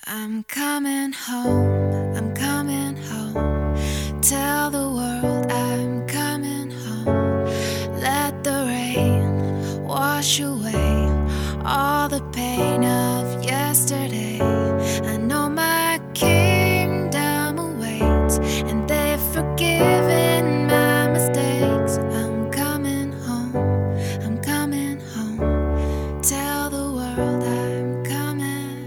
I'm coming home, I'm coming home. Tell the world I'm coming home. Let the rain wash away all the pain of yesterday. I know my kingdom awaits, and they've forgiven my mistakes. I'm coming home, I'm coming home. Tell the world I'm coming.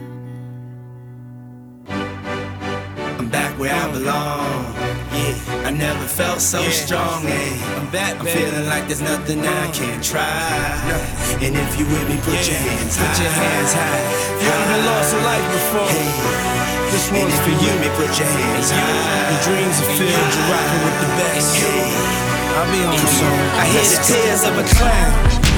I'm back where I belong. Yeah, I never felt so strong. I'm back, I'm feeling like there's nothing I can't try. And if you with me, put your hands high. Put your hands high. You ever lost a life before? This And one's if for you you. with me, put your hands high. Your dreams are filled, you're rocking with the best. I'll be on song. I hear the tears of a clown.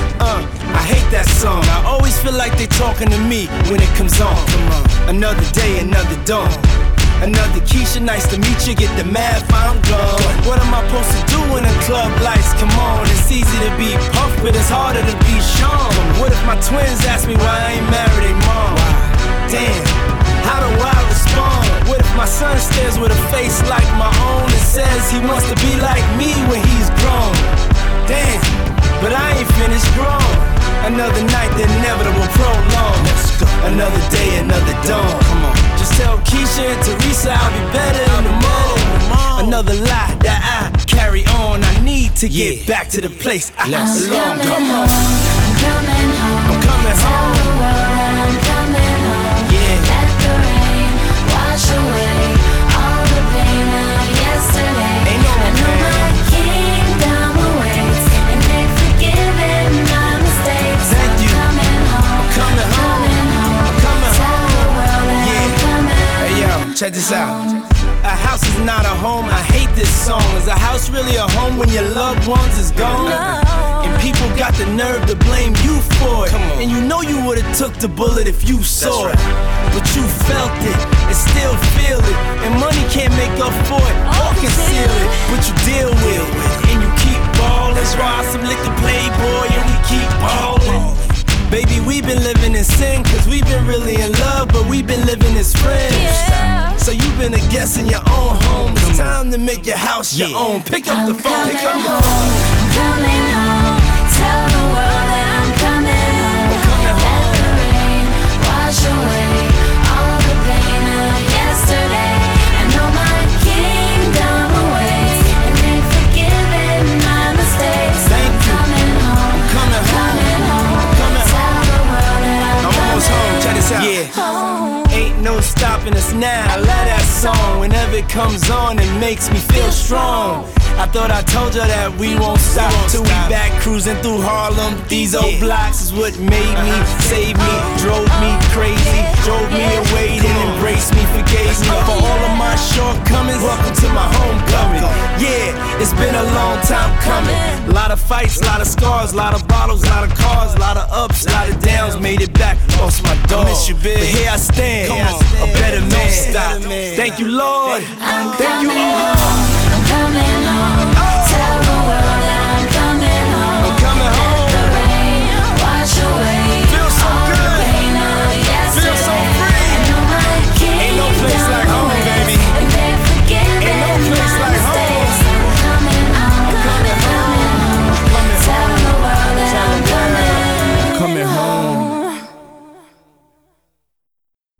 I hate that song. I always feel like they talking to me when it comes on. Another day, another dawn. Another Keisha, nice to meet you. Get the math, I'm gone. What am I supposed to do when the club lights come on? It's easy to be Puff, but it's harder to be Sean. What if my twins ask me why I ain't married their mom? Damn, how do I respond? What if my son stares with a face like my own and says he wants to be like me when he's grown? Damn, but I ain't finished grown. Another night, the inevitable prolong. Another day, another dawn. Come on. Just tell Keisha and Teresa I'll be better in the morning. Another lie that I carry on. I need to get back to the place I belong. Come on. I'm coming home. I'm coming Tell home. the world I'm coming home. Yeah. Let the rain wash away all the pain of yesterday. Ain't no I know pain. my kingdom awaits, and they've forgiven my mistakes. Thank you. I'm coming home. Coming home. Coming home. Coming Tell the world that I'm coming. Hey yo, check this out. A house is not a home. I hate this song. Is a house really a home when your loved ones is gone? And people got the nerve to blame you for it. And you know you would've took the bullet if you saw it. But you felt it and still feel it. And money can't make up for it or conceal it. But you deal with it and you keep ballin'. Ride some liquor Playboy and we keep ballin'. Baby, we've been living in sin, cause we've been really in love, but we've been living as friends. So you've been a guest in your own home. It's time to make your house your own. Pick up the phone, pick up the phone. I'm coming home. Tell the world that I'm coming home. Let the rain wash away all the pain of yesterday. I know my kingdom awaits, and they've forgiven my mistakes. Thank you. Coming home. Coming home. Coming home. Coming Tell the world that I'm I'm almost home, check this out. home. Ain't no stopping us now. I love that song. Whenever it comes on, it makes me feel strong. I thought I told you that we won't stop till we back cruising through Harlem. These old blocks is what made me, saved me, drove me crazy, drove me away, then embraced me, forgave me for all of my shortcomings. Welcome to my homecoming. Yeah, it's been a long time coming. A lot of fights, a lot of scars, a lot of bottles, a lot of cars, a lot of ups, a lot of downs. Made it back, lost my dog. But here I stand, a better man. Thank you, Lord. Thank you all. I'm coming home.